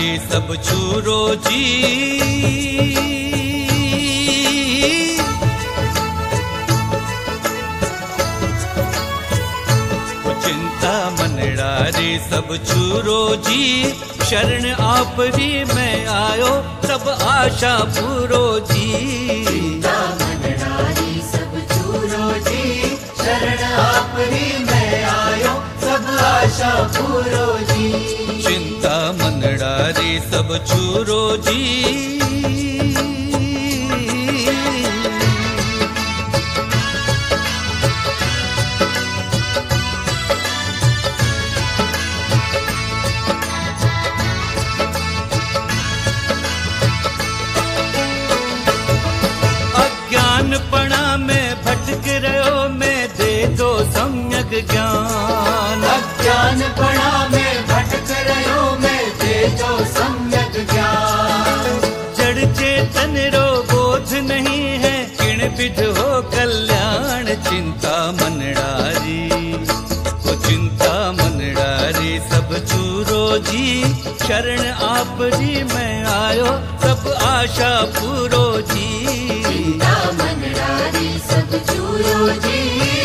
मंडारी सब छूरो जी। चिंता मनडारी सब छूरो जी, शरण आपरी मैं आयो सब आशा पूरो जी। चिंता मनडारी सब छूरो जी, शरण आपरी मैं आयो सब आशा पूरो जी। चिंता मनडारी सब छूरो जी। अज्ञानपणा में भटक रहो मैं दे दो सम्यक ज्ञान। अज्ञानपणा में भटक रहो मैं दे दो सम्यक ज्ञान। जड़ चेतन रो बोध नहीं है किण विध हो कल्याण। चिंता मनडारी वो चिंता मनडारी सब छूरो जी, शरण आपरी मैं आयो सब आशा पूरो जी। चिंता मनडारी सब छूरो जी।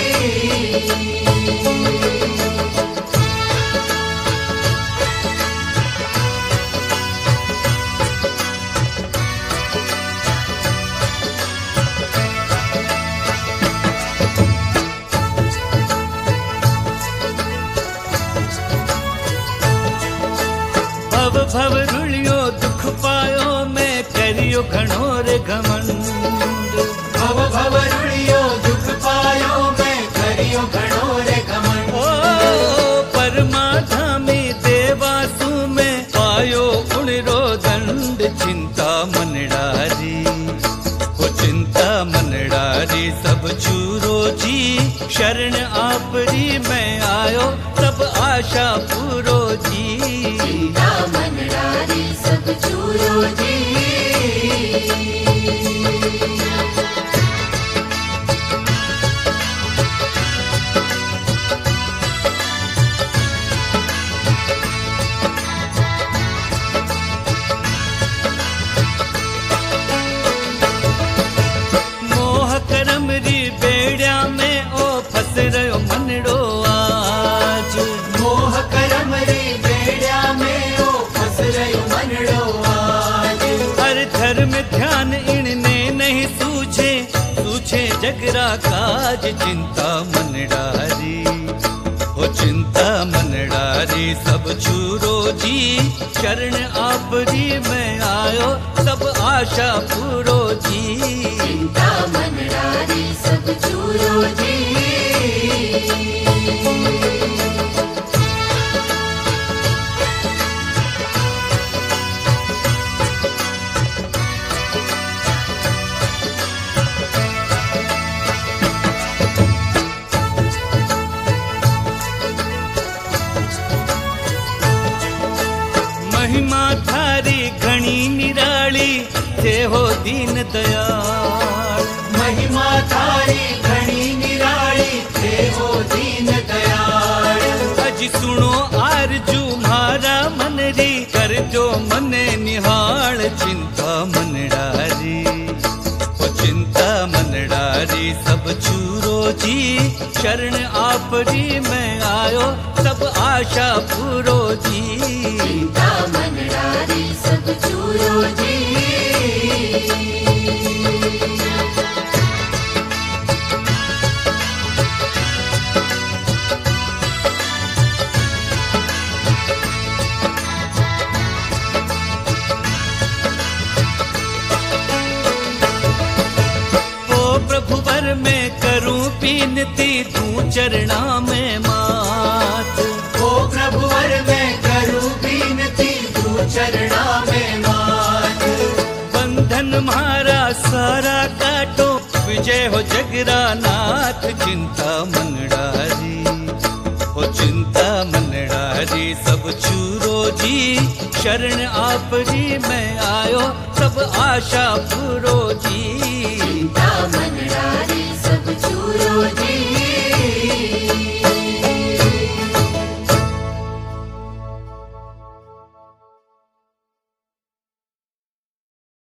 भव भव रुलियो दुख पायो मैं करियो घणो रे घमंड। भव भव रुलियो दुख पायो मैं करियो घणो रे घमंड। ओ परमाधामी देवासु में पायो उणरो दंड। चिंता मनडारी वो चिंता मनडारी सब छूरो जी, शरण आपरी मैं आयो सब आशा पूरो जी। चिंता मनडारी सब छूरो जी। मोह करम री बेड़िया में ओ फस रहो मनड़ो आज। मोह करम री बेड़िया में ओ फस रहो मनड़ो आज। हर धर्म ध्यान इनने नहीं सूझे, सूझे जगरा काज। चिंता मनडारी वो चिंता मनडारी सब छूरो जी, शरण आपरी मैं आयो सब आशा पूरो जी। चिंता मनडारी सब छूरो जी। महिमा थारी घणी निराली थे हो दीन दयाल। महिमा थारी घणी निराली थे हो दीन दयाल। अज सुनो आरजू मारा मन री कर जो मने निहाल। चिंता मनडारी वो चिंता मनडारी सब छूरो जी, शरण आपरी मैं आयो सब आशा पूरो जी। चिंता मनडारी सब छूरो जी। प्रभुवर में करूं बीनती तू चरणा में मात। ओ प्रभुवर में करूं बीनती तू चरणा में मात। बंधन मारा सारा काटो विजय हो जगरा नाथ। चिंता मनडारी वो चिंता मनडारी सब छूरो जी, शरण आपरी मैं आयो सब आशा पूरो